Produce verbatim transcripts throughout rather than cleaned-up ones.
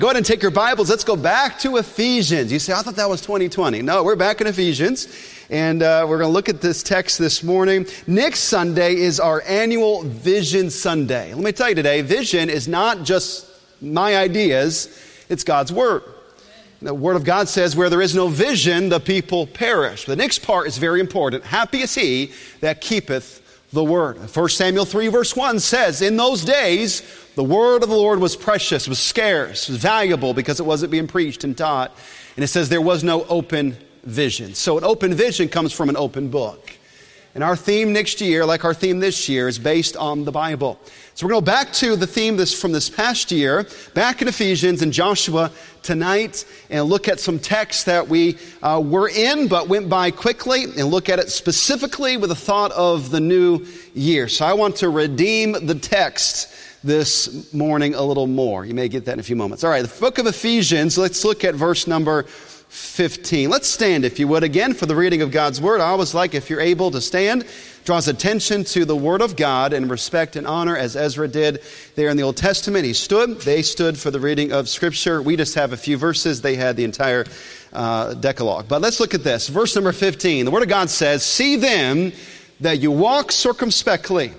Go ahead and take your Bibles. Let's go back to Ephesians. You say, I thought that was twenty twenty. No, we're back in Ephesians. And uh, we're going to look at this text this morning. Next Sunday is our annual Vision Sunday. Let me tell you today, vision is not just my ideas. It's God's Word. The Word of God says, where there is no vision, the people perish. The next part is very important. Happy is he that keepeth the Word. First Samuel three verse one says, in those days, the Word of the Lord was precious, was scarce, was valuable because it wasn't being preached and taught. And it says there was no open vision. So an open vision comes from an open book. And our theme next year, like our theme this year, is based on the Bible. So we're going to go back to the theme this from this past year, back in Ephesians and Joshua tonight, and look at some texts that we uh, were in but went by quickly, and look at it specifically with a thought of the new year. So I want to redeem the text this morning a little more. You may get that in a few moments. All right, the book of Ephesians, let's look at verse number fifteen. Let's stand, if you would, again for the reading of God's Word. I always like, if you're able to stand, draws attention to the Word of God and respect and honor, as Ezra did there in the Old Testament. He stood, they stood for the reading of Scripture. We just have a few verses. They had the entire uh, Decalogue. But let's look at this. Verse number fifteen. The Word of God says, see then that you walk circumspectly,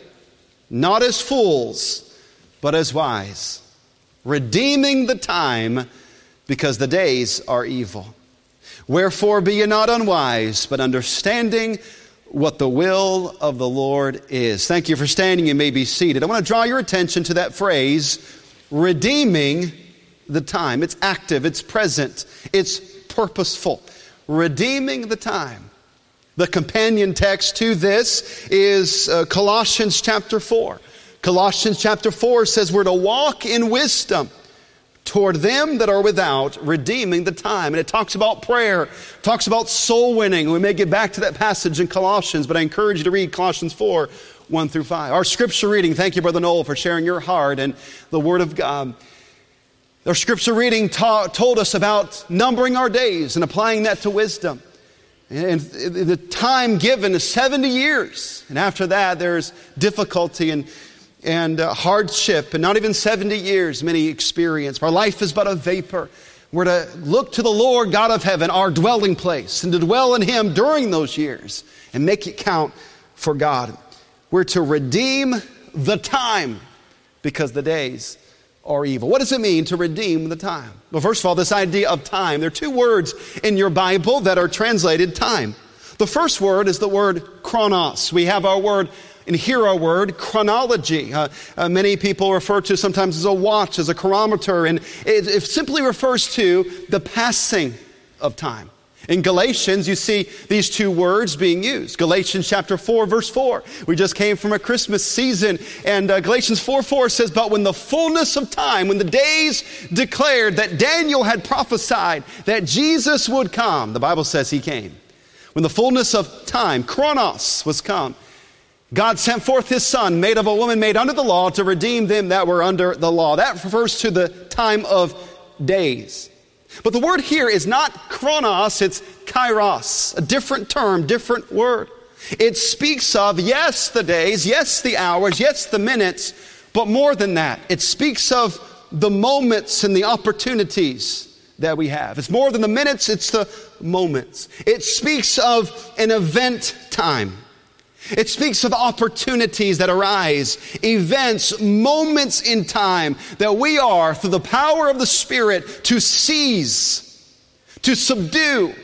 not as fools, but as wise, redeeming the time, because the days are evil. Wherefore be ye not unwise, but understanding what the will of the Lord is. Thank you for standing. You may be seated. I want to draw your attention to that phrase, redeeming the time. It's active, it's present, it's purposeful. Redeeming the time. The companion text to this is uh, Colossians chapter four. Colossians chapter four says we're to walk in wisdom toward them that are without, redeeming the time. And it talks about prayer, talks about soul winning. We may get back to that passage in Colossians, but I encourage you to read Colossians four, one through five. Our scripture reading, thank you, Brother Noel, for sharing your heart and the Word of God. Our scripture reading ta- told us about numbering our days and applying that to wisdom. And the time given is seventy years. And after that, there's difficulty and and uh, hardship, and not even seventy years many experience. Our life is but a vapor. We're to look to the Lord God of heaven, our dwelling place, and to dwell in Him during those years and make it count for God. We're to redeem the time because the days are evil. What does it mean to redeem the time? Well, first of all, this idea of time. There are two words in your Bible that are translated time. The first word is the word chronos. We have our word and hear our word, chronology. Uh, uh, many people refer to sometimes as a watch, as a chronometer, and it, it simply refers to the passing of time. In Galatians, you see these two words being used. Galatians chapter four, verse four. We just came from a Christmas season, and uh, Galatians four, four says, but when the fullness of time, when the days declared that Daniel had prophesied that Jesus would come, the Bible says he came. When the fullness of time, chronos, was come, God sent forth His Son, made of a woman, made under the law, to redeem them that were under the law. That refers to the time of days. But the word here is not chronos, it's kairos, a different term, different word. It speaks of, yes, the days, yes, the hours, yes, the minutes, but more than that. It speaks of the moments and the opportunities that we have. It's more than the minutes, it's the moments. It speaks of an event time. It speaks of opportunities that arise, events, moments in time that we are, through the power of the Spirit, to seize, to subdue,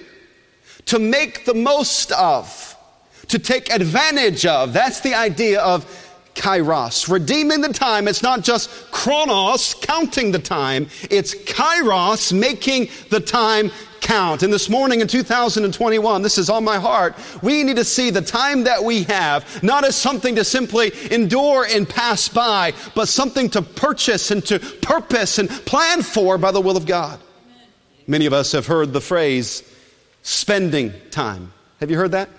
to make the most of, to take advantage of. That's the idea of kairos. Redeeming the time. It's not just chronos, counting the time. It's kairos, making the time count. And this morning in two thousand twenty-one, this is on my heart, we need to see the time that we have not as something to simply endure and pass by, but something to purchase and to purpose and plan for by the will of God. Amen. Many of us have heard the phrase spending time. Have you heard that?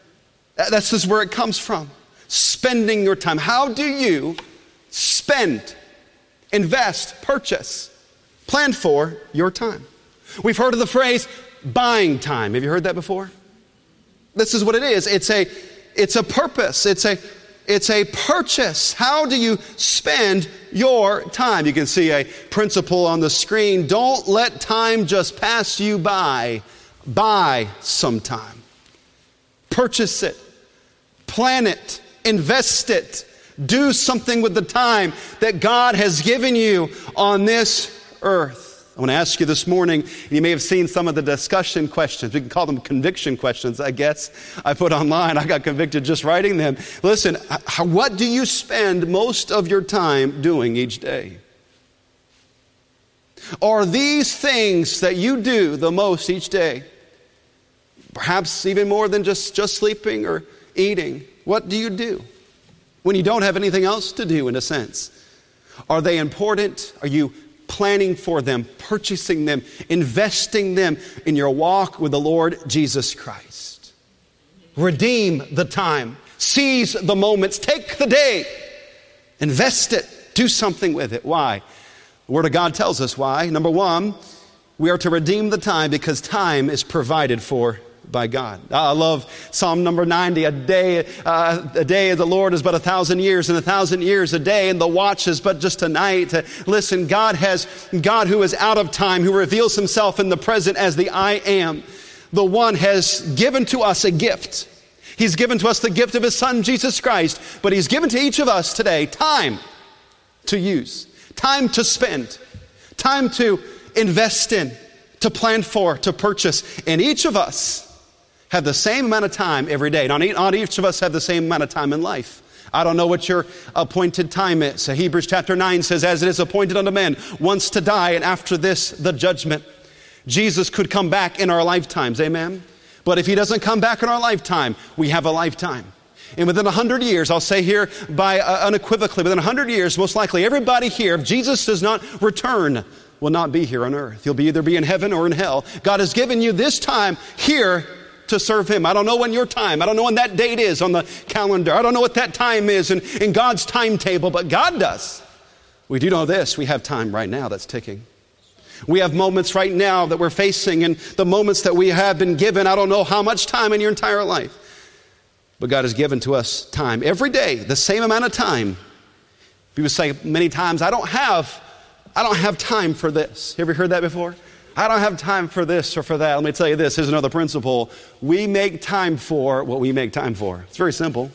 That's just where it comes from. Spending your time. How do you spend, invest, purchase, plan for your time? We've heard of the phrase buying time. Have you heard that before? This is what it is. It's a, it's a purpose. It's a It's a purchase. How do you spend your time? You can see a principle on the screen. Don't let time just pass you by. Buy some time. Purchase it. Plan it. Invest it. Do something with the time that God has given you on this earth. I want to ask you this morning, you may have seen some of the discussion questions. We can call them conviction questions, I guess. I put online. I got convicted just writing them. Listen, how, what do you spend most of your time doing each day? Are these things that you do the most each day, perhaps even more than just, just sleeping or eating? What do you do when you don't have anything else to do, in a sense? Are they important? Are you planning for them, purchasing them, investing them in your walk with the Lord Jesus Christ? Redeem the time. Seize the moments. Take the day. Invest it. Do something with it. Why? The Word of God tells us why. Number one, we are to redeem the time because time is provided for by God. I love Psalm number ninety. A day, uh, a day of the Lord is but a thousand years, and a thousand years a day, and the watch is but just a night. Uh, listen, God has, God who is out of time, who reveals himself in the present as the I am, the one has given to us a gift. He's given to us the gift of his Son, Jesus Christ, but he's given to each of us today time to use, time to spend, time to invest in, to plan for, to purchase. And each of us have the same amount of time every day. Not each of us have the same amount of time in life. I don't know what your appointed time is. So Hebrews chapter nine says, as it is appointed unto men once to die, and after this, the judgment. Jesus could come back in our lifetimes, amen? But if he doesn't come back in our lifetime, we have a lifetime. And within a hundred years, I'll say here by uh, unequivocally, within a hundred years, most likely everybody here, if Jesus does not return, will not be here on earth. He'll be either be in heaven or in hell. God has given you this time here to serve him. I don't know when your time, I don't know when that date is on the calendar. I don't know what that time is in, in God's timetable, but God does. We do know this. We have time right now that's ticking. We have moments right now that we're facing, and the moments that we have been given. I don't know how much time in your entire life, but God has given to us time every day, the same amount of time. People say many times, I don't have, I don't have time for this. You ever heard that before? I don't have time for this or for that. Let me tell you this. Here's another principle. We make time for what we make time for. It's very simple.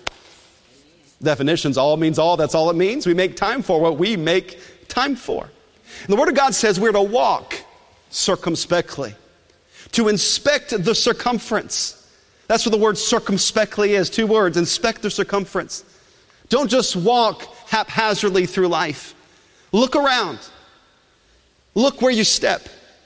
Definitions, all means all. That's all it means. We make time for what we make time for. And the Word of God says we're to walk circumspectly, to inspect the circumference. That's what the word circumspectly is. Two words, inspect the circumference. Don't just walk haphazardly through life. Look around. Look where you step.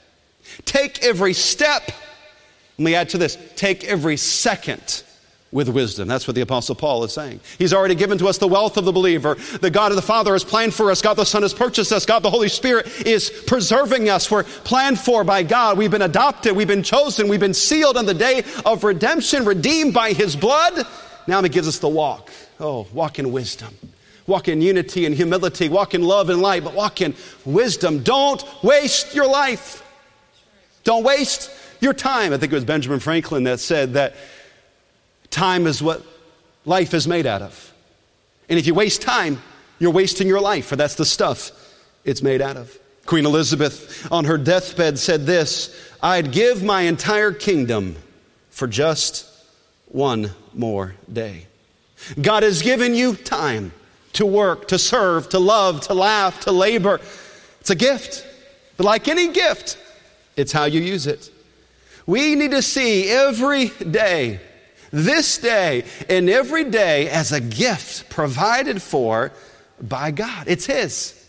Take every step. Let me add to this. Take every second with wisdom. That's what the Apostle Paul is saying. He's already given to us the wealth of the believer. The God of the Father has planned for us. God the Son has purchased us. God the Holy Spirit is preserving us. We're planned for by God. We've been adopted. We've been chosen. We've been sealed on the day of redemption, redeemed by his blood. Now he gives us the walk. Oh, walk in wisdom. Walk in unity and humility. Walk in love and light, but walk in wisdom. Don't waste your life. Don't waste your time. I think it was Benjamin Franklin that said that time is what life is made out of. And if you waste time, you're wasting your life, for that's the stuff it's made out of. Queen Elizabeth on her deathbed said this, I'd give my entire kingdom for just one more day. God has given you time to work, to serve, to love, to laugh, to labor. It's a gift. But like any gift, it's how you use it. We need to see every day, this day, and every day as a gift provided for by God. It's his.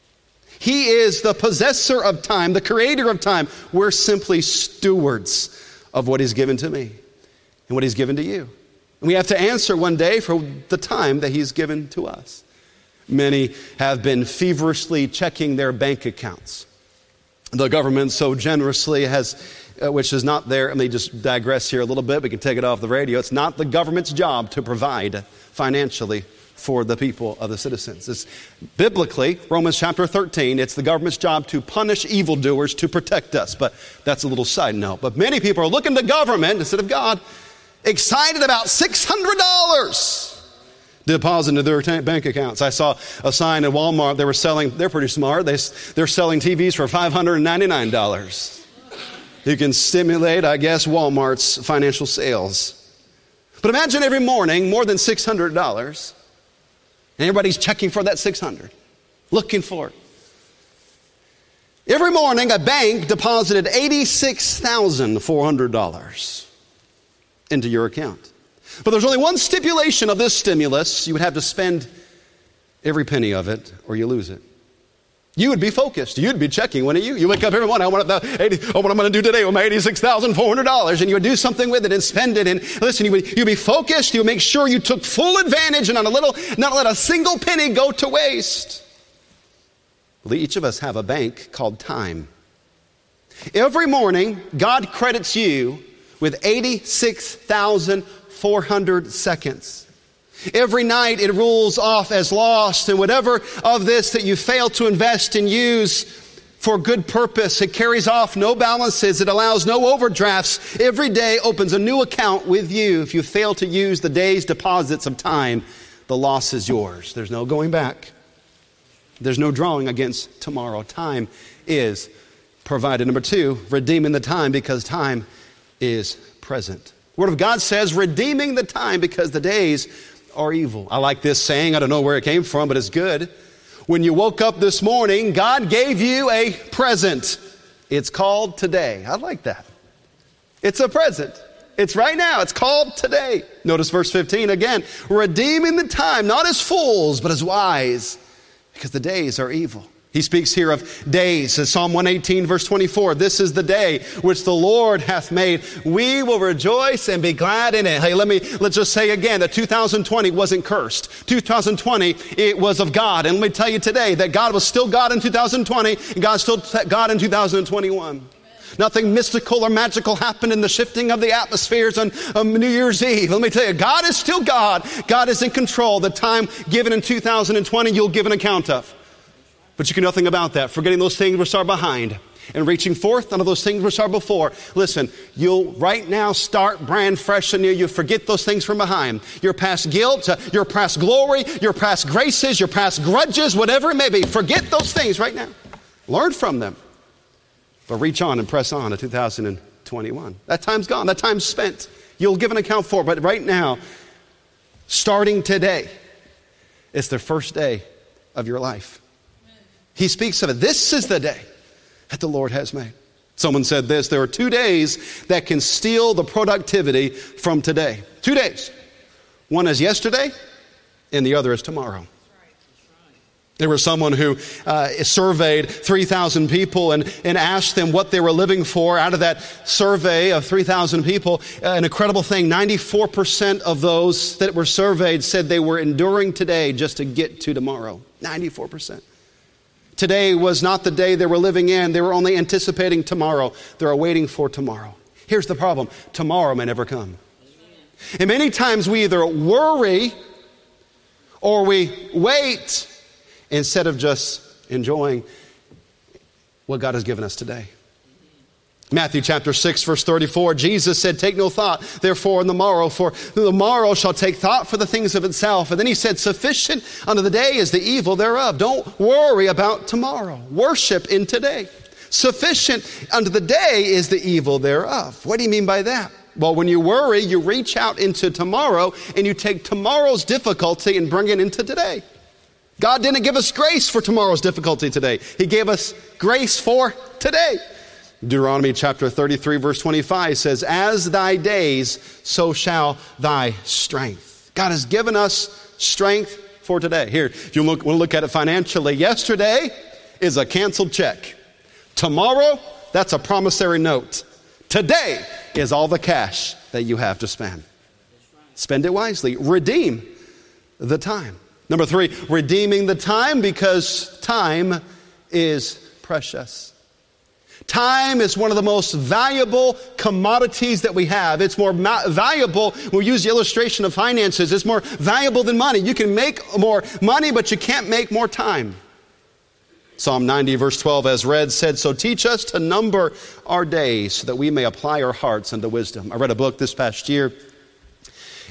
He is the possessor of time, the creator of time. We're simply stewards of what he's given to me and what he's given to you. And we have to answer one day for the time that he's given to us. Many have been feverishly checking their bank accounts. The government so generously has, uh, which is not there, let me just digress here a little bit, we can take it off the radio. It's not the government's job to provide financially for the people of the citizens. It's biblically, Romans chapter thirteen, it's the government's job to punish evildoers to protect us. But that's a little side note. But many people are looking to government instead of God, excited about six hundred dollars deposit into their t- bank accounts. I saw a sign at Walmart. They were selling, they're pretty smart. They, they're selling T Vs for five hundred ninety-nine dollars. You can stimulate, I guess, Walmart's financial sales. But imagine every morning more than six hundred dollars. And everybody's checking for that six hundred dollars, looking for it. Every morning a bank deposited eighty-six thousand four hundred dollars into your account. But there's only one stipulation of this stimulus. You would have to spend every penny of it or you lose it. You would be focused. You'd be checking, wouldn't you? You wake up every morning, I want the eighty, oh, what I'm going to do today with my eighty-six thousand four hundred dollars. And you would do something with it and spend it. And listen, you would you'd be focused. You would make sure you took full advantage and not a little, not let a single penny go to waste. Well, each of us have a bank called time. Every morning, God credits you with eighty-six thousand four hundred seconds. Every night it rules off as lost, and whatever of this that you fail to invest and use for good purpose, it carries off no balances, it allows no overdrafts. Every day opens a new account with you. If you fail to use the day's deposits of time, the loss is yours. There's no going back. There's no drawing against tomorrow. Time is provided. Number two, redeeming the time because time is present. The Word of God says, redeeming the time because the days are evil. I like this saying. I don't know where it came from, but it's good. When you woke up this morning, God gave you a present. It's called today. I like that. It's a present. It's right now. It's called today. Notice verse fifteen again. Redeeming the time, not as fools, but as wise, because the days are evil. He speaks here of days. As Psalm one eighteen, verse twenty-four, this is the day which the Lord hath made. We will rejoice and be glad in it. Hey, let me, let's just say again that two thousand twenty wasn't cursed. two thousand twenty, it was of God. And let me tell you today that God was still God in two thousand twenty, and God's still God in two thousand twenty-one. Amen. Nothing mystical or magical happened in the shifting of the atmospheres on um, New Year's Eve. Let me tell you, God is still God. God is in control. The time given in two thousand twenty, you'll give an account of. But you can do nothing about that. Forgetting those things which are behind and reaching forth unto those things which are before. Listen, you'll right now start brand fresh and new. You forget those things from behind. Your past guilt, uh, your past glory, your past graces, your past grudges, whatever it may be. Forget those things right now. Learn from them. But reach on and press on to two thousand twenty-one. That time's gone. That time's spent. You'll give an account for it. But right now, starting today, it's the first day of your life. He speaks of it. This is the day that the Lord has made. Someone said this, there are two days that can steal the productivity from today. Two days. One is yesterday and the other is tomorrow. There was someone who uh, surveyed three thousand people and, and asked them what they were living for. Out of that survey of three thousand people, uh, an incredible thing, ninety-four percent of those that were surveyed said they were enduring today just to get to tomorrow. ninety-four percent. Today was not the day they were living in. They were only anticipating tomorrow. They're waiting for tomorrow. Here's the problem. Tomorrow may never come. And many times we either worry or we wait instead of just enjoying what God has given us today. Matthew chapter six, verse thirty-four, Jesus said, take no thought, therefore, in the morrow, for the morrow shall take thought for the things of itself. And then he said, sufficient unto the day is the evil thereof. Don't worry about tomorrow. Worship in today. Sufficient unto the day is the evil thereof. What do you mean by that? Well, when you worry, you reach out into tomorrow and you take tomorrow's difficulty and bring it into today. God didn't give us grace for tomorrow's difficulty today. He gave us grace for today. Deuteronomy chapter thirty-three, verse twenty-five says, as thy days, so shall thy strength. God has given us strength for today. Here, if you look, want to look at it financially, yesterday is a canceled check. Tomorrow, that's a promissory note. Today is all the cash that you have to spend. Spend it wisely. Redeem the time. Number three, redeeming the time because time is precious. Time is one of the most valuable commodities that we have. It's more ma- valuable, we'll use the illustration of finances, it's more valuable than money. You can make more money, but you can't make more time. Psalm ninety, verse twelve, as read, said, so teach us to number our days so that we may apply our hearts unto wisdom. I read a book this past year,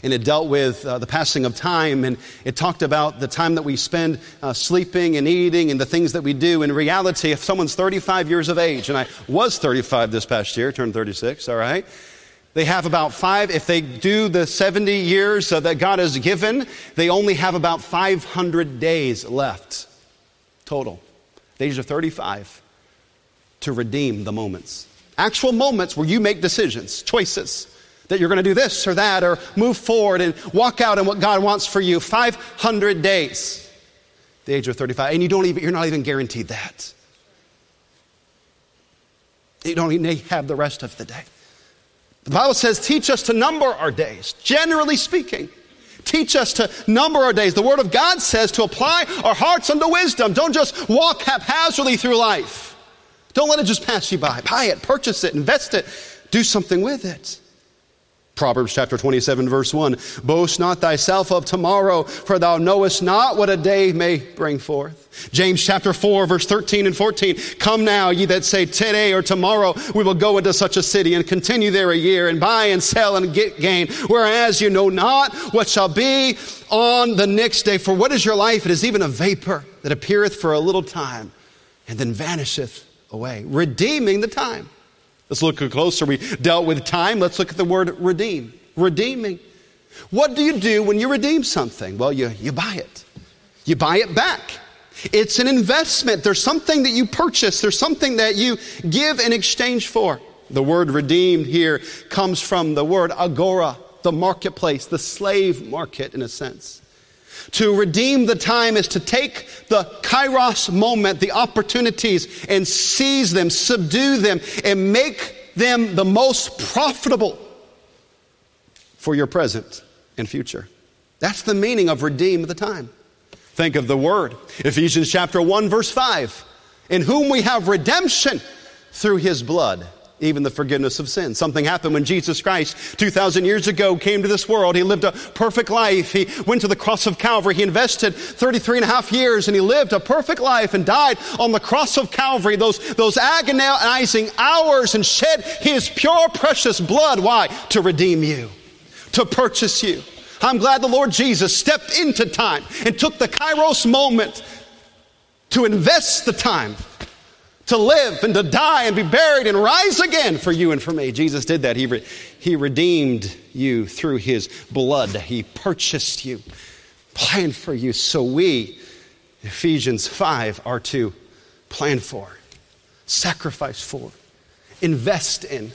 and it dealt with uh, the passing of time, and it talked about the time that we spend uh, sleeping and eating and the things that we do. In reality, if someone's thirty-five years of age, and I was thirty-five this past year, turned thirty-six, all right, they have about five, if they do the seventy years uh, that God has given, they only have about five hundred days left total, at the age of thirty-five, to redeem the moments. Actual moments where you make decisions, choices, that you're going to do this or that, or move forward and walk out in what God wants for you. five hundred days, the age of thirty-five, and you don't even, you're not even guaranteed that. You don't even have the rest of the day. The Bible says, teach us to number our days, generally speaking. Teach us to number our days. The Word of God says to apply our hearts unto wisdom. Don't just walk haphazardly through life. Don't let it just pass you by. Buy it, purchase it, invest it, do something with it. Proverbs chapter twenty-seven, verse one, boast not thyself of tomorrow, for thou knowest not what a day may bring forth. James chapter four, verse thirteen and fourteen, come now, ye that say today or tomorrow we will go into such a city and continue there a year and buy and sell and get gain, whereas you know not what shall be on the next day. For what is your life? It is even a vapor that appeareth for a little time and then vanisheth away. Redeeming the time. Let's look closer. We dealt with time. Let's look at the word redeem. Redeeming. What do you do when you redeem something? Well, you, you buy it. You buy it back. It's an investment. There's something that you purchase. There's something that you give in exchange for. The word redeemed here comes from the word agora, the marketplace, the slave market in a sense. To redeem the time is to take the kairos moment, the opportunities, and seize them, subdue them, and make them the most profitable for your present and future. That's the meaning of redeem the time. Think of the word. Ephesians chapter one, verse five. In whom we have redemption through his blood, even the forgiveness of sins. Something happened when Jesus Christ, two thousand years ago, came to this world. He lived a perfect life. He went to the cross of Calvary. He invested thirty-three and a half years, and he lived a perfect life and died on the cross of Calvary, those, those agonizing hours, and shed his pure, precious blood. Why? To redeem you, to purchase you. I'm glad the Lord Jesus stepped into time and took the kairos moment to invest the time, to live and to die and be buried and rise again for you and for me. Jesus did that. He, re- he redeemed you through his blood. He purchased you, planned for you. So we, Ephesians five, are to plan for, sacrifice for, invest in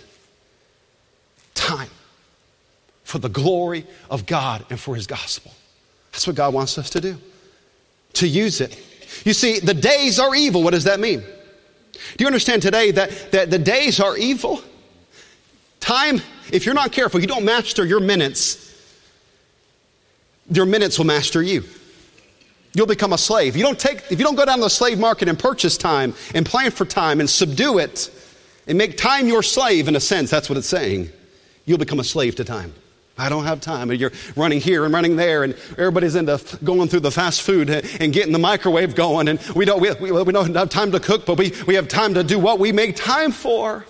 time for the glory of God and for his gospel. That's what God wants us to do, to use it. You see, the days are evil. What does that mean? Do you understand today that, that the days are evil? Time, if you're not careful, you don't master your minutes, your minutes will master you. You'll become a slave. You don't take, if you don't go down to the slave market and purchase time and plan for time and subdue it and make time your slave, in a sense, that's what it's saying. You'll become a slave to time. I don't have time. And you're running here and running there, and everybody's into going through the fast food and getting the microwave going. And we don't, we, we, we don't have time to cook, but we, we have time to do what we make time for.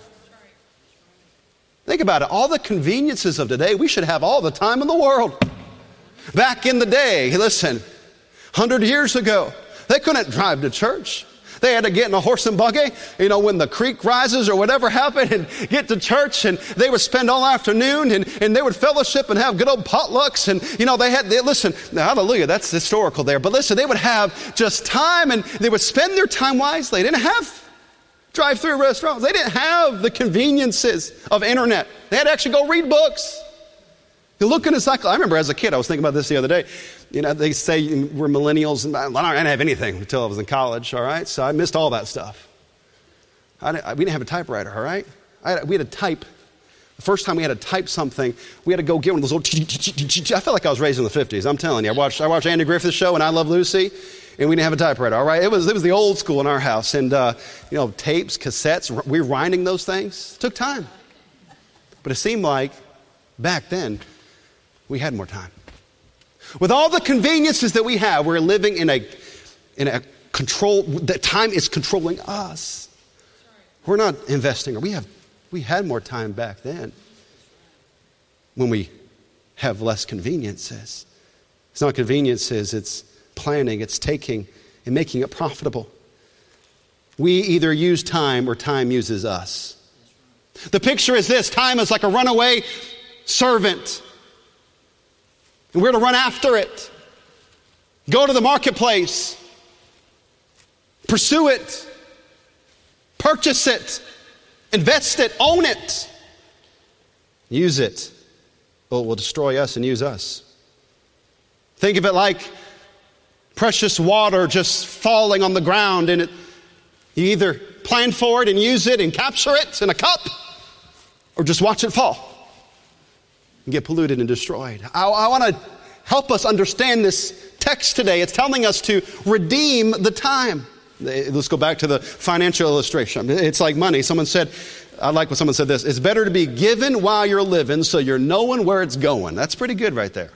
Think about it. All the conveniences of today, we should have all the time in the world. Back in the day, listen, one hundred years ago, they couldn't drive to church. They had to get in a horse and buggy, you know, when the creek rises or whatever happened, and get to church, and they would spend all afternoon, and, and they would fellowship and have good old potlucks, and, you know, they had, they, listen, hallelujah, that's historical there, but listen, they would have just time, and they would spend their time wisely. They didn't have drive-through restaurants. They didn't have the conveniences of internet. They had to actually go read books. You look in a cycle. I remember as a kid, I was thinking about this the other day. You know, they say we're millennials, and I didn't have anything until I was in college, all right? So I missed all that stuff. I didn't, we didn't have a typewriter, all right? I had, we had to type. The first time we had to type something, we had to go get one of those old... I felt like I was raised in the fifties, I'm telling you. I watched, I watched Andy Griffith's show, and I Love Lucy, and we didn't have a typewriter, all right? It was, it was the old school in our house. And, uh, you know, tapes, cassettes, we were winding those things. It took time. But it seemed like back then, we had more time. With all the conveniences that we have, we're living in a in a control, that time is controlling us. We're not investing. We have we had more time back then when we have less conveniences. It's not conveniences, it's planning, it's taking and making it profitable. We either use time or time uses us. The picture is this: time is like a runaway servant. And we're to run after it. Go to the marketplace. Pursue it. Purchase it. Invest it. Own it. Use it. Well, it will destroy us and use us. Think of it like precious water just falling on the ground, and it, you either plan for it and use it and capture it in a cup, or just watch it fall and get polluted and destroyed. I, I want to help us understand this text today. It's telling us to redeem the time. Let's go back to the financial illustration. It's like money. Someone said, I like when someone said this: it's better to be given while you're living so you're knowing where it's going. That's pretty good right there.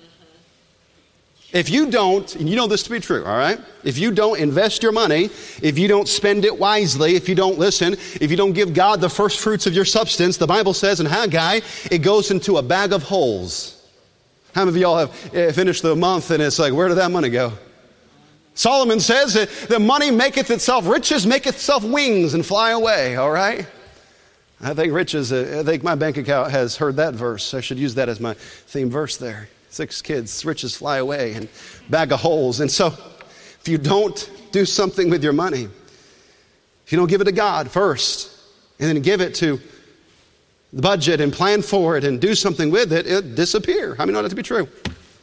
If you don't, and you know this to be true, all right? If you don't invest your money, if you don't spend it wisely, if you don't listen, if you don't give God the first fruits of your substance, the Bible says in Haggai, it goes into a bag of holes. How many of y'all have finished the month and it's like, where did that money go? Solomon says that the money maketh itself, riches maketh itself wings and fly away, all right? I think riches, I think my bank account has heard that verse. I should use that as my theme verse there. Six kids, riches fly away, and bag of holes. And so if you don't do something with your money, if you don't give it to God first, and then give it to the budget and plan for it and do something with it, it'll disappear. How many know that to be true?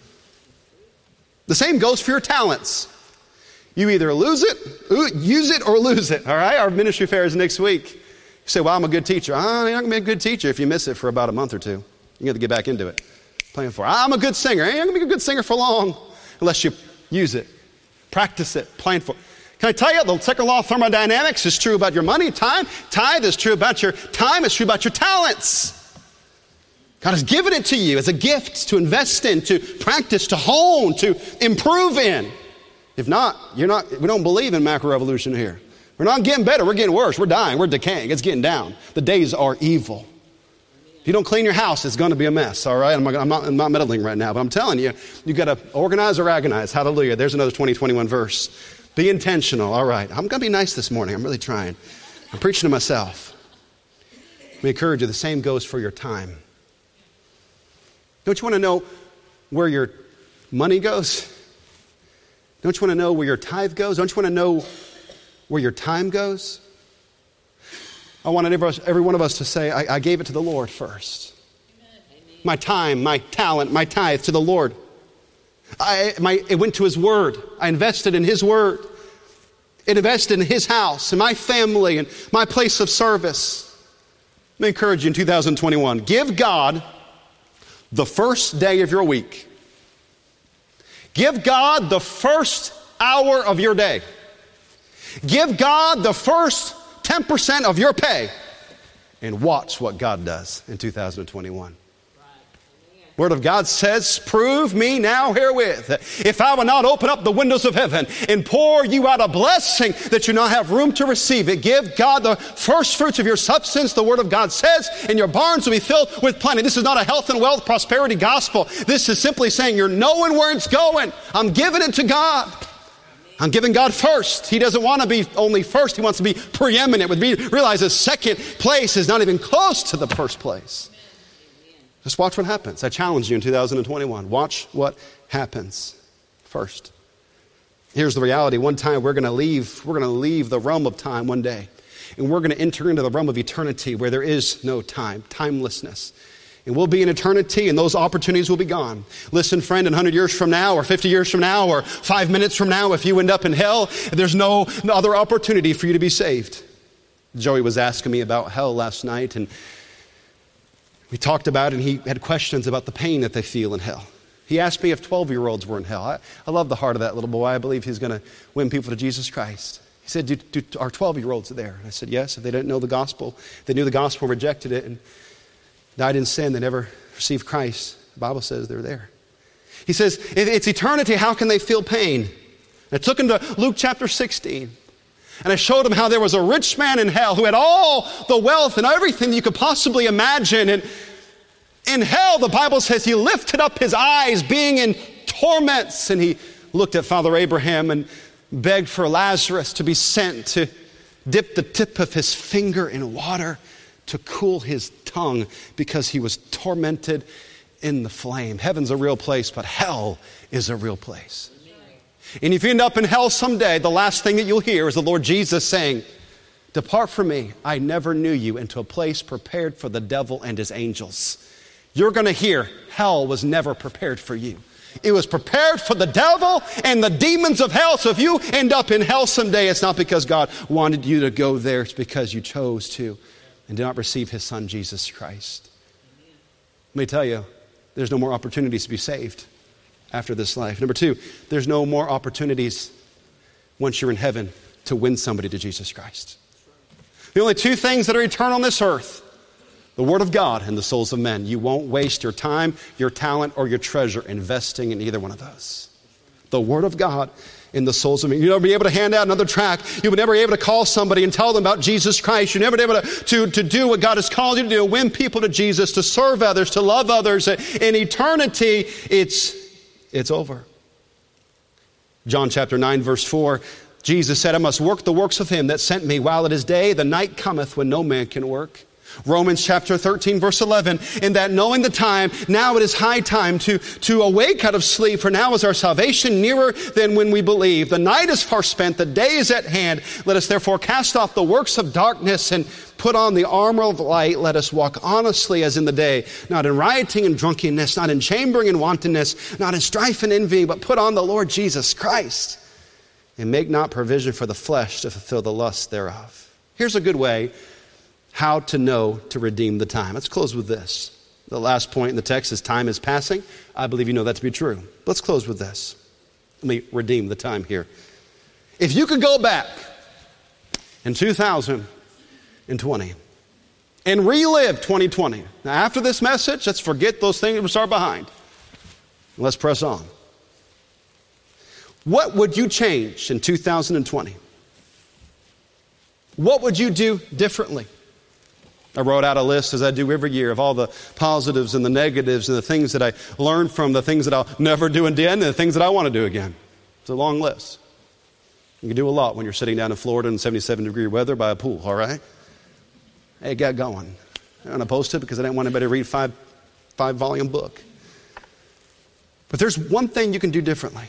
The same goes for your talents. You either lose it, use it, or lose it. All right? Our ministry fair is next week. You say, well, I'm a good teacher. Oh, you're not going to be a good teacher if you miss it for about a month or two. You got to get back into it. Plan for it. I'm a good singer. I ain't going to be a good singer for long unless you use it, practice it, plan for it. Can I tell you, the second law of thermodynamics is true about your money, time. Tithe is true about your time. It's true about your talents. God has given it to you as a gift to invest in, to practice, to hone, to improve in. If not, you're not. We don't believe in macroevolution here. We're not getting better. We're getting worse. We're dying. We're decaying. It's getting down. The days are evil. If you don't clean your house, it's going to be a mess, all right? I'm not, I'm not, I'm not meddling right now, but I'm telling you, you've got to organize or agonize. Hallelujah. There's another twenty twenty-one verse. Be intentional. All right. I'm going to be nice this morning. I'm really trying. I'm preaching to myself. Let me encourage you, the same goes for your time. Don't you want to know where your money goes? Don't you want to know where your tithe goes? Don't you want to know where your time goes? I want every, every one of us to say, I, I gave it to the Lord first. Amen. My time, my talent, my tithe to the Lord. I, my, it went to His Word. I invested in His Word. It invested in His house, in my family, and my place of service. Let me encourage you in two thousand twenty-one. Give God the first day of your week. Give God the first hour of your day. Give God the first ten percent of your pay, and watch what God does in two thousand twenty-one. Word of God says, prove me now herewith, if I will not open up the windows of heaven and pour you out a blessing that you not have room to receive it. Give God the first fruits of your substance, the Word of God says, and your barns will be filled with plenty. This is not a health and wealth prosperity gospel. This is simply saying you're knowing where it's going. I'm giving it to God. I'm giving God first. He doesn't want to be only first. He wants to be preeminent. With me, realize the second place is not even close to the first place. Just watch what happens. I challenge you in two thousand twenty-one. Watch what happens first. Here's the reality. One time we're going to leave. We're going to leave the realm of time one day. And we're going to enter into the realm of eternity where there is no time, timelessness. And we'll be in eternity, and those opportunities will be gone. Listen, friend, in one hundred years from now, or fifty years from now, or five minutes from now, if you end up in hell, there's no, no other opportunity for you to be saved. Joey was asking me about hell last night, and we talked about it, and he had questions about the pain that they feel in hell. He asked me if twelve-year-olds were in hell. I, I love the heart of that little boy. I believe he's going to win people to Jesus Christ. He said, do, do, are twelve-year-olds there? And I said, yes. If they didn't know the gospel, they knew the gospel, rejected it, and died in sin, they never received Christ. The Bible says they're there. He says, if it's eternity, how can they feel pain? And I took him to Luke chapter sixteen. And I showed him how there was a rich man in hell who had all the wealth and everything you could possibly imagine. And In hell, the Bible says he lifted up his eyes being in torments, and he looked at Father Abraham and begged for Lazarus to be sent to dip the tip of his finger in water to cool his tongue because he was tormented in the flame. Heaven's a real place, but hell is a real place. And if you end up in hell someday, the last thing that you'll hear is the Lord Jesus saying, "Depart from me, I never knew you," into a place prepared for the devil and his angels. You're going to hear, hell was never prepared for you. It was prepared for the devil and the demons of hell. So if you end up in hell someday, it's not because God wanted you to go there. It's because you chose to and did not receive his son, Jesus Christ. Let me tell you, there's no more opportunities to be saved after this life. Number two, there's no more opportunities once you're in heaven to win somebody to Jesus Christ. The only two things that are eternal on this earth, the Word of God and the souls of men. You won't waste your time, your talent, or your treasure investing in either one of those. The Word of God in the souls of men. You'll never be able to hand out another tract. You'll never be able to call somebody and tell them about Jesus Christ. You'll never be able to, to, to do what God has called you to do, win people to Jesus, to serve others, to love others. In eternity, it's, it's over. John chapter nine, verse four, Jesus said, "I must work the works of him that sent me while it is day. The night cometh when no man can work." Romans chapter thirteen, verse eleven, "In that knowing the time, now it is high time to, to awake out of sleep, for now is our salvation nearer than when we believe. The night is far spent, the day is at hand. Let us therefore cast off the works of darkness and put on the armor of light. Let us walk honestly as in the day, not in rioting and drunkenness, not in chambering and wantonness, not in strife and envy, but put on the Lord Jesus Christ, and make not provision for the flesh to fulfill the lust thereof." Here's a good way how to know to redeem the time. Let's close with this. The last point in the text is time is passing. I believe you know that to be true. Let's close with this. Let me redeem the time here. If you could go back in two thousand twenty and relive twenty twenty. Now after this message, let's forget those things which are behind. Let's press on. What would you change in two thousand twenty? What would you do differently? I wrote out a list, as I do every year, of all the positives and the negatives and the things that I learned from, the things that I'll never do again, and the things that I want to do again. It's a long list. You can do a lot when you're sitting down in Florida in seventy-seven degree weather by a pool, all right? Hey, got going. I'm going to post it because I didn't want anybody to read a five, five volume book. But there's one thing you can do differently.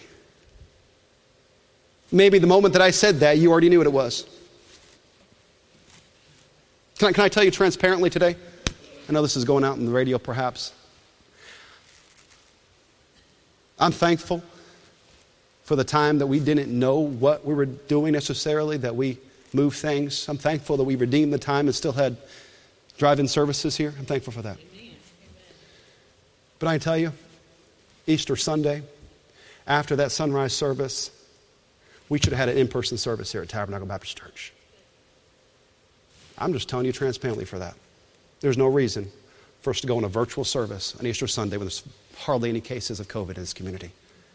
Maybe the moment that I said that, you already knew what it was. Can I, can I tell you transparently today? I know this is going out on the radio perhaps. I'm thankful for the time that we didn't know what we were doing necessarily, that we moved things. I'm thankful that we redeemed the time and still had drive-in services here. I'm thankful for that. Amen. But I tell you, Easter Sunday, after that sunrise service, we should have had an in-person service here at Tabernacle Baptist Church. I'm just telling you transparently for that. There's no reason for us to go on a virtual service on Easter Sunday when there's hardly any cases of COVID in this community.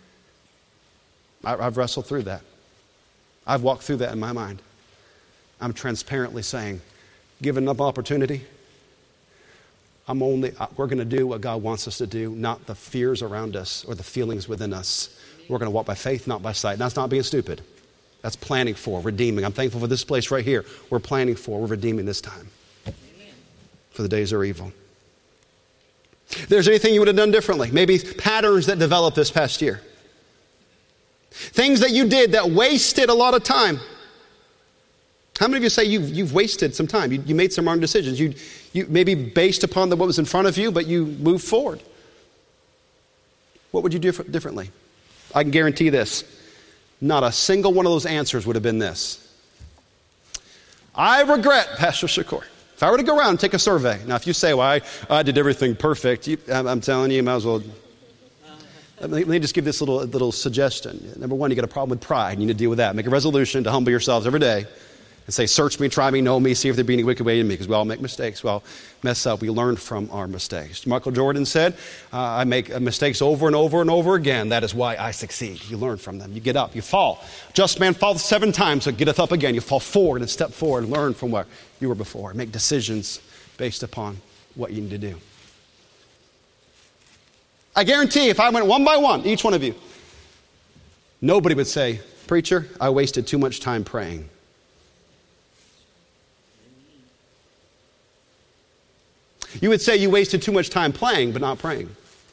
I, I've wrestled through that. I've walked through that in my mind. I'm transparently saying, given enough opportunity, I'm only, we're going to do what God wants us to do, not the fears around us or the feelings within us. We're going to walk by faith, not by sight. That's not being stupid. That's planning for, redeeming. I'm thankful for this place right here. We're planning for, we're redeeming this time. Amen. For the days are evil. If there's anything you would have done differently, maybe patterns that developed this past year. Things that you did that wasted a lot of time. How many of you say you've, you've wasted some time? You, you made some wrong decisions. You, you maybe based upon the, what was in front of you, but you moved forward. What would you do differently? I can guarantee this. Not a single one of those answers would have been this. I regret, Pastor Shakur. If I were to go around and take a survey. Now, if you say, well, I, I did everything perfect, you, I'm, I'm telling you, you might as well. Let me, let me just give this little, little suggestion. Number one, you got a problem with pride. You need to deal with that. Make a resolution to humble yourselves every day and say, search me, try me, know me, see if there be any wicked way in me, because we all make mistakes. We all mess up. We learn from our mistakes. Michael Jordan said, uh, I make mistakes over and over and over again. That is why I succeed. You learn from them. You get up. You fall. Just man falls seven times, so getteth up again. You fall forward and step forward and learn from where you were before. Make decisions based upon what you need to do. I guarantee if I went one by one, each one of you, nobody would say, preacher, I wasted too much time praying. You would say you wasted too much time playing, but not praying.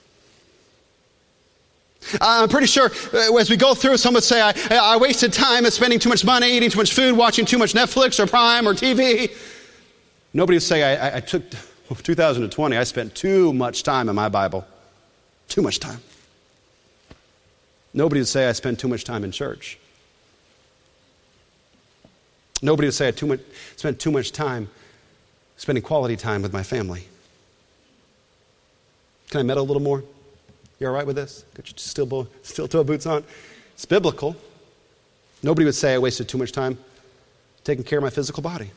I'm pretty sure as we go through, some would say, I, I wasted time at spending too much money, eating too much food, watching too much Netflix or Prime or T V. Nobody would say, I, I took, two thousand twenty, I spent too much time in my Bible. Too much time. Nobody would say, I spent too much time in church. Nobody would say, I too much, spent too much time spending quality time with my family. Can I meddle a little more? You all right with this? Got your steel, steel toe boots on? It's biblical. Nobody would say I wasted too much time taking care of my physical body.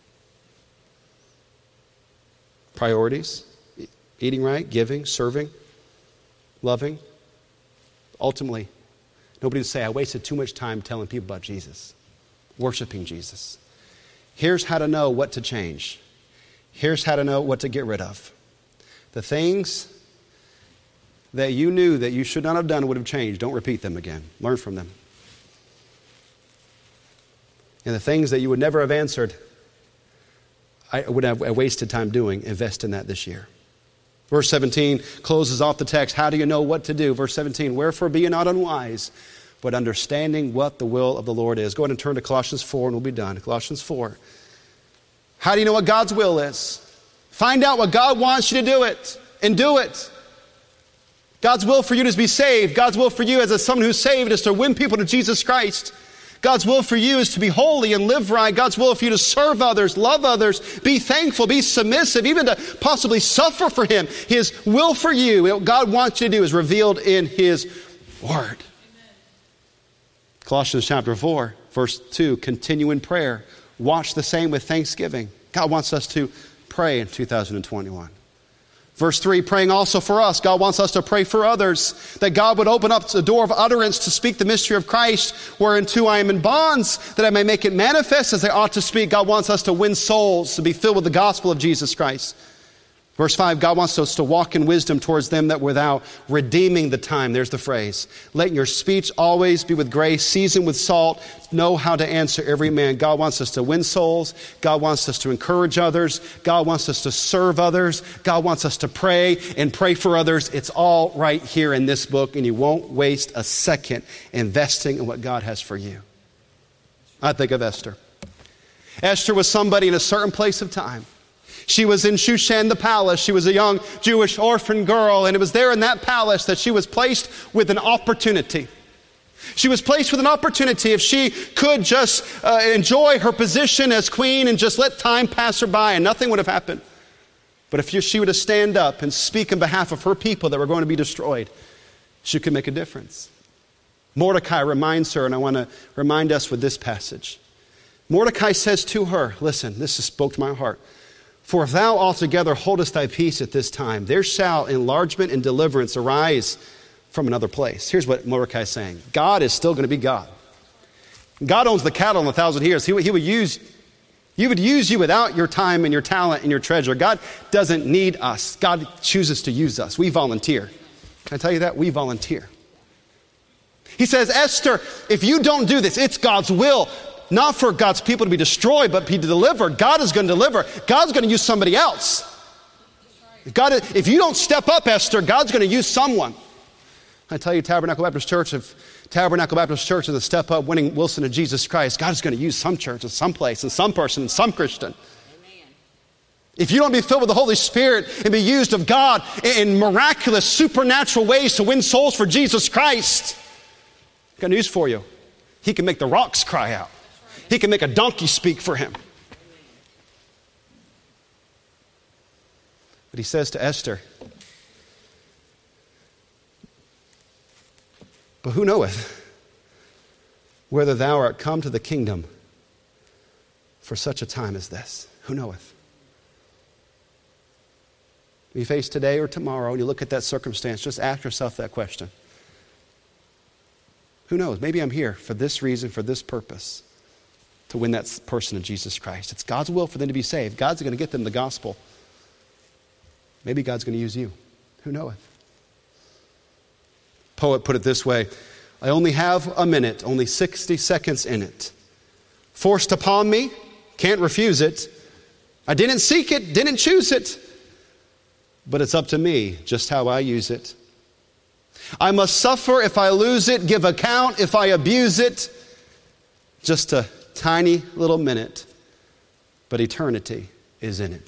Priorities, eating right, giving, serving, loving. Ultimately, nobody would say I wasted too much time telling people about Jesus, worshiping Jesus. Here's how to know what to change. Here's how to know what to get rid of. The things that you knew that you should not have done would have changed. Don't repeat them again. Learn from them. And the things that you would never have answered, I would have wasted time doing. Invest in that this year. Verse seventeen closes off the text. How do you know what to do? Verse seventeen, wherefore be ye not unwise, but understanding what the will of the Lord is. Go ahead and turn to Colossians four and we'll be done. Colossians four. How do you know what God's will is? Find out what God wants you to do it and do it. God's will for you is to be saved. God's will for you as a someone who's saved is to win people to Jesus Christ. God's will for you is to be holy and live right. God's will for you to serve others, love others, be thankful, be submissive, even to possibly suffer for Him. His will for you, what God wants you to do, is revealed in His Word. Amen. Colossians chapter four, verse two, continue in prayer. Watch the same with thanksgiving. God wants us to pray in two thousand twenty-one. Verse three, praying also for us. God wants us to pray for others, that God would open up the door of utterance to speak the mystery of Christ, whereunto I am in bonds, that I may make it manifest as I ought to speak. God wants us to win souls, to be filled with the gospel of Jesus Christ. Verse five, God wants us to walk in wisdom towards them that without redeeming the time. There's the phrase. Let your speech always be with grace, seasoned with salt. Know how to answer every man. God wants us to win souls. God wants us to encourage others. God wants us to serve others. God wants us to pray and pray for others. It's all right here in this book, and you won't waste a second investing in what God has for you. I think of Esther. Esther was somebody in a certain place of time. She was in Shushan the palace. She was a young Jewish orphan girl, and it was there in that palace that she was placed with an opportunity. She was placed with an opportunity if she could just uh, enjoy her position as queen and just let time pass her by and nothing would have happened. But if she were to stand up and speak on behalf of her people that were going to be destroyed, she could make a difference. Mordecai reminds her, and I want to remind us with this passage. Mordecai says to her, listen, this spoke to my heart. For if thou altogether holdest thy peace at this time, there shall enlargement and deliverance arise from another place. Here's what Mordecai is saying. God is still going to be God. God owns the cattle on a thousand hills. He would, he would use, he would use you without your time and your talent and your treasure. God doesn't need us. God chooses to use us. We volunteer. Can I tell you that? We volunteer. He says, Esther, if you don't do this, it's God's will. Not for God's people to be destroyed, but be delivered. God is going to deliver. God's going to use somebody else. God, if you don't step up, Esther, God's going to use someone. I tell you, Tabernacle Baptist Church, if Tabernacle Baptist Church is a step up winning Wilson to Jesus Christ, God is going to use some church and some place and some person and some Christian. Amen. If you don't be filled with the Holy Spirit and be used of God in miraculous, supernatural ways to win souls for Jesus Christ, I've got news for you. He can make the rocks cry out. He can make a donkey speak for him. But he says to Esther, but who knoweth whether thou art come to the kingdom for such a time as this? Who knoweth? You face today or tomorrow and you look at that circumstance, just ask yourself that question. Who knows? Maybe I'm here for this reason, for this purpose. To win that person to Jesus Christ. It's God's will for them to be saved. God's going to get them the gospel. Maybe God's going to use you. Who knoweth? Poet put it this way: I only have a minute, only sixty seconds in it. Forced upon me, can't refuse it. I didn't seek it, didn't choose it, but it's up to me just how I use it. I must suffer if I lose it, give account if I abuse it. Just a tiny little minute, but eternity is in it.